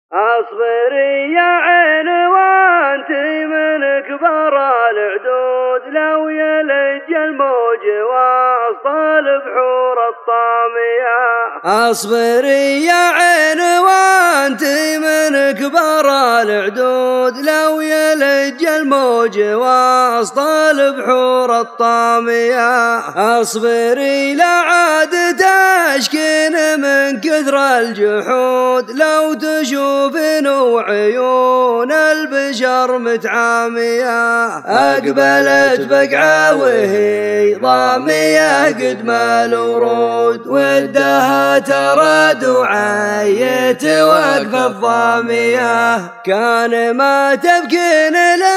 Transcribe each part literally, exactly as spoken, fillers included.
اصبري يا عين وانت من كبر العدود، لو يلج الموج وسط البحور الطامية. اصبري يا عين وانت من كبر العدود، لو يلج الموج وسط البحور الطامية. اصبري لا عاد تشكين من كثر الجحود، لو تشوفين وعيون البشر متعامية. أقبلت بقعة وهي ضامية قد ما الورود، ودها ترى دعاية وقف الضامية. كان ما تبكين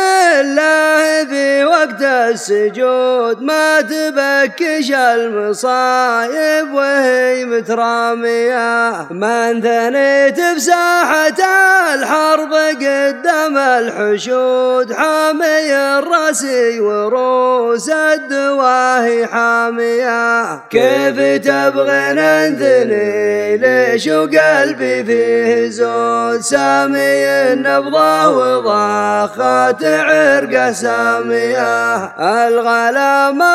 لله في وقت السجود، ما تبكش المصايب وهي مترامية. ما انثنيت بساحة الحرب قدام الحشود، حامي الراسي وروس الدواهي حامية. كيف تبغين انثني ليش وقلبي فيه زود، سامي النبضة وضاخات عرقه سامية. الغلام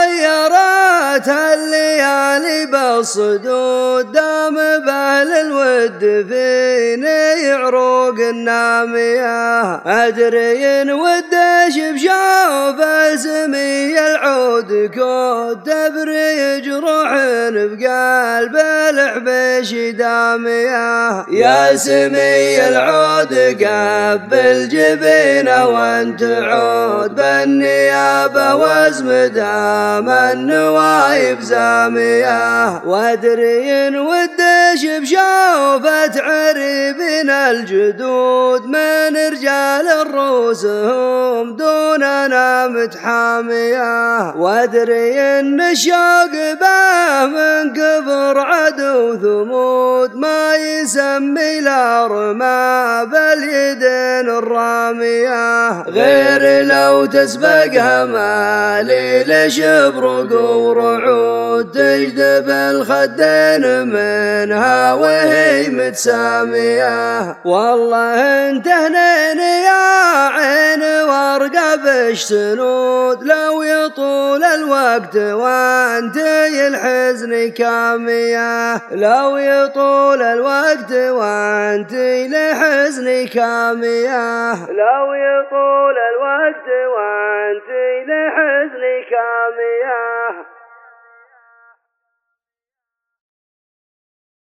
غيرت الليالي بالصدود، دام بهل الود فيني عروق النامية. أدري إن ودش بشوف اسمي العود كود، تبري جروح بقلب الحبيش دامية. يا سمي العود قبل جبينه وانت عود، بالنيابة وازم دام النوايب زامية. وادري إن ودش بشوفة عريبين الجدود، من رجال الروسهم دوننا متحامية. وادري إن الشوق به من كبر عدو ثمود، ما يسمي الأرمى باليدين الرامية. غير لو تسبقها مالي لشبرق ورعود، تجذب الخدين منها وهي متسامية. والله انت هنين يا عين وارقب سنود، لو يطول الوقت وانتي الحزن كامية. لو يطول الوقت وانتي لحزن كامية. لو يطول الوقت وانتي لحزن كامية.